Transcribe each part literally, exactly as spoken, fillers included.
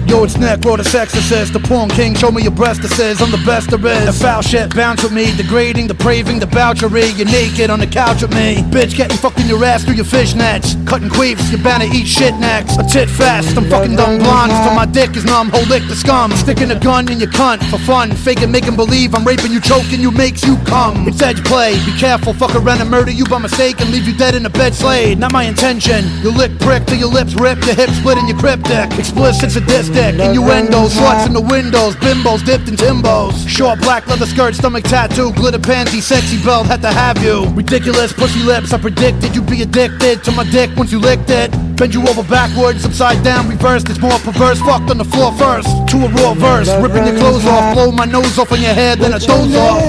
Yo, it's Nick, wrote a sexorcist. The porn king, show me your breastises. I'm the best there is. The foul shit bounce with me, degrading, depraving, debauchery. You're naked on the couch with me. Bitch, getting fucking your ass through your fishnets. Cutting queefs, you're bound to eat shit next. A tit fest, I'm fucking dumb blonde till my dick is numb. Hold lick the scum. Sticking a gun in your cunt for fun. Faking, making believe I'm raping you, choking you, makes you come. It's edge play, be careful, fuck around and murder you by mistake and leave you dead in a bed slayed. Not my intention. Your lick prick till your lips rip, your hips split and your cryptic. Explicit, sadistic, innuendos, sluts in the windows, bimbos dipped in timbos. Short black leather skirt, stomach tattoo, glitter panty, sexy belt, had to have you. Ridiculous pussy lips, I predicted you'd be addicted to my dick once you licked it. Bend you over backwards, upside down, reversed. It's more perverse, fucked on the floor first. To a raw verse, ripping your clothes off, blow my nose off on your head, then I doze off.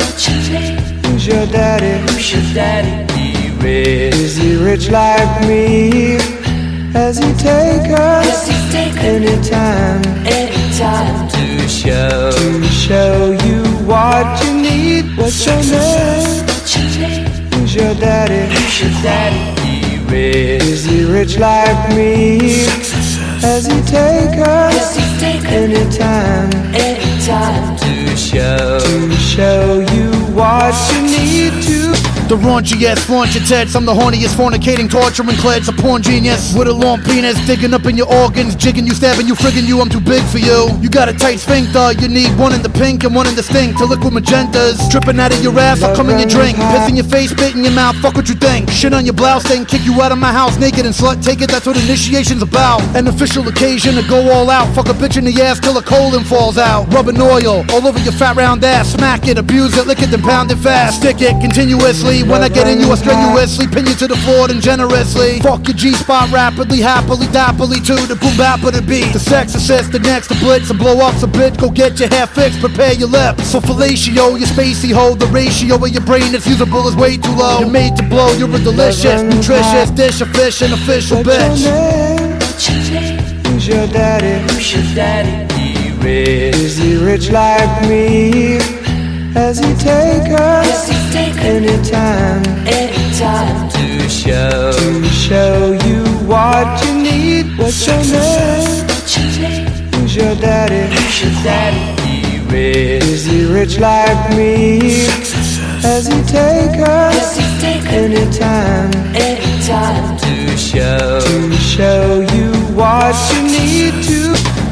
Who's your daddy? Who's your daddy? He rich. Is he rich like me? Has he take us Does he take anytime? Anytime to show To show you what you need. What's your name? What's your name? Who's your daddy? Who's your daddy? He rich. Is he rich like me? Has he take Does us he take anytime? Anytime to show To show you what you need to. The raunchiest, flaunt your tits. I'm the horniest, fornicating, torturing clits. A porn genius with a long penis, digging up in your organs, jigging you, stabbing you, friggin' you. I'm too big for you. You got a tight sphincter. You need one in the pink and one in the stink to liquid magentas. Dripping out of your ass, I'll come in your drink. Piss in your face, spit in your mouth. Fuck what you think. Shit on your blouse, then kick you out of my house naked and slut. Take it. That's what initiation's about. An official occasion to go all out. Fuck a bitch in the ass till a colon falls out. Rubbing oil all over your fat round ass. Smack it, abuse it, lick it, then pound it fast. Stick it continuously. When I get in you, I strenuously pin you to the floor then generously. Fuck your G-spot rapidly, happily, dappily to the boom bap of the beat. The sexorcist, the next to blitz and blow up. So bitch, go get your hair fixed, prepare your lips. So fellatio, your spacey hole, the ratio of your brain that's usable is way too low. You're made to blow, you're a delicious, nutritious dish of fish, an official bitch. What's your name? Who's your daddy? Who's your daddy? He rich. Is he rich like me? Has he take Does us he take anytime? Anytime to show To show you what you need. What's your name? What's your name? Who's your daddy? Who's your daddy? He rich. Is he rich like me? Has he take Does us he take anytime? Anytime to show To show you what you need to.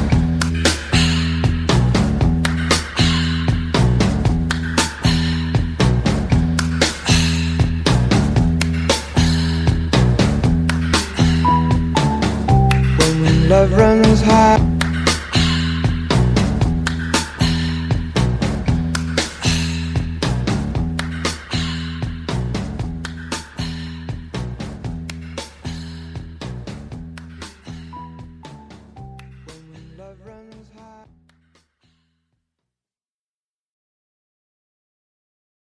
When love runs high, when love runs high.